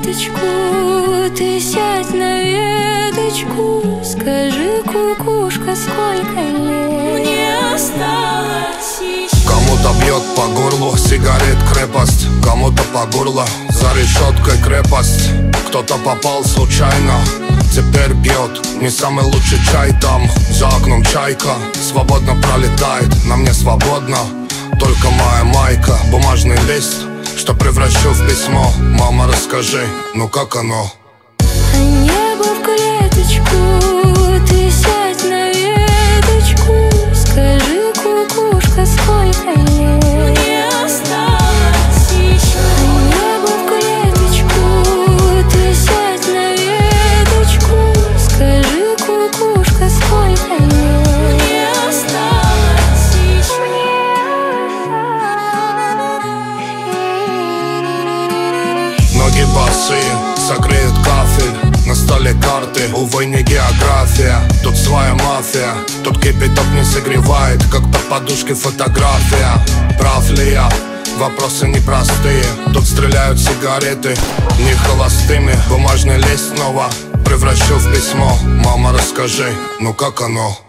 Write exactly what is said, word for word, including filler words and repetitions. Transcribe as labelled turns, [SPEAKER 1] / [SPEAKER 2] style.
[SPEAKER 1] клеточку, ты сядь на веточку, скажи, кукушка, сколько лет мне осталось еще.
[SPEAKER 2] Кому-то бьет по горлу сигарет крепость, кому-то по горло за решеткой крепость. Кто-то попал случайно, теперь пьет не самый лучший чай там. За окном чайка свободно пролетает, на мне свободно только моя майка. Бумажный лист, что превращу в письмо. Мама, расскажи, ну как оно?
[SPEAKER 1] А небо в клеточку, ты сядь на веточку, скажи, кукушка, сколько лет мне осталось еще. А небо в клеточку, ты сядь на веточку, скажи, кукушка, сколько лет мне осталось еще.
[SPEAKER 2] Ноги босые, согреют кафель, на столе карты, увы, не география. Тут своя мафия, тут кипяток не согревает, как под подушкой фотография. Прав ли я? Вопросы непростые. Тут стреляют сигареты, не холостыми. Бумажный лист снова превращу в письмо. Мама, расскажи, ну как оно?